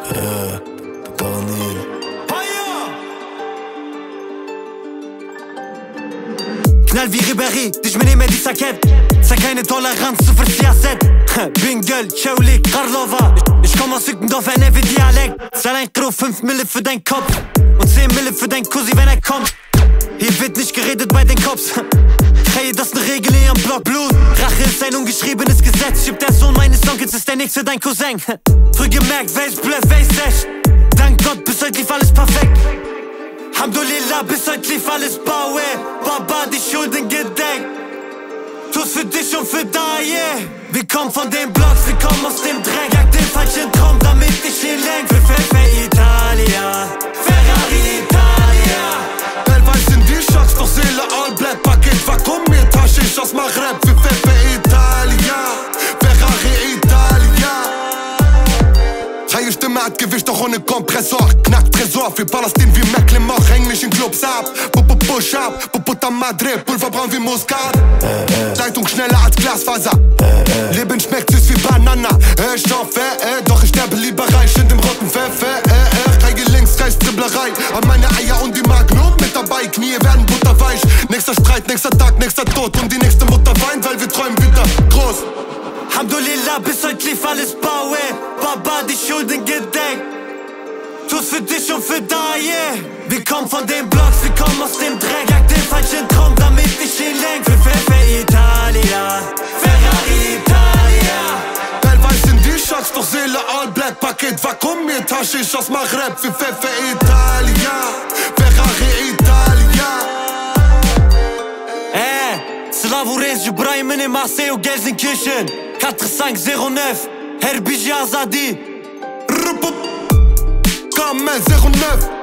Daniel. Knall wie Ribéry, dich mitnehmen die Saket. Zeig keine Toleranz zu Siaset. Bingel, Chaulik, Karlova. Ich komm aus Hückendorf, NRW-Dialekt. Zahl ein Groß, 5 Mille für dein Kopf und 10 Mille für dein Cousin, wenn er kommt. Hier wird nicht geredet bei den Cops. Hey, das ist ne Regel in ihrem Block. Blut, Rache ist ein ungeschriebenes Gesetz. Schieb der Sohn meines Onkels, ist der nächste dein Cousin. Früh gemerkt, wer ist Bluff, wer ist echt. Dank Gott, bis heute lief alles perfekt. Alhamdulillah, bis heute lief alles Baue. Baba, die Schulden gedeckt. Tu's für dich und für da, yeah. Wir kommen von den Blocks, wir kommen aus dem Dreck. Jag den falschen Traum, damit ich hier lenk. Für Italia, Ferrari Italia. Teilweise sind die Schocks, doch Seele all black. Paket Vakuum, mir Tasche ich aus Maghreb. Für Italia, Ferrari Italia. Freie Stimme hat Gewicht, doch ohne Kompressor. Knackt Tresor, für Palästin wie Mecklenburg. Häng mich in Clubs ab, Push up, Puputa Madre, Pulverbraun wie Muskat. Leitung schneller als Glasfaser. Leben schmeckt süß wie Banana. Ich hoffe, doch ich sterbe lieber reich in dem roten Pfeffer. Steige links, rechts, Dribblerei. An meine Eier und die Magnum mit dabei. Knie werden butterweich. Nächster Streit, nächster Tag, nächster Tod. Und die nächste Mutter weint, weil wir träumen wieder groß. Alhamdulillah, bis heute lief alles Baue. Baba, die Schulden gedeckt. Tu's für dich und für da, yeah. Wir kommen von den Blocks, wir kommen aus dem Dreck. Jag den falschen Traum, damit ich hier lenk. Für Italia, Ferrari Italia. Teilweise sind die Schocks, doch Seele all black. Paket Vakuum, mir Tasche ich aus Maghreb. Für Italia, Ferrari Italia. Slavurez, Jubraim in Marseille ou Gelsenkirchen. 4509, Herbiji Azadi. Comme 09.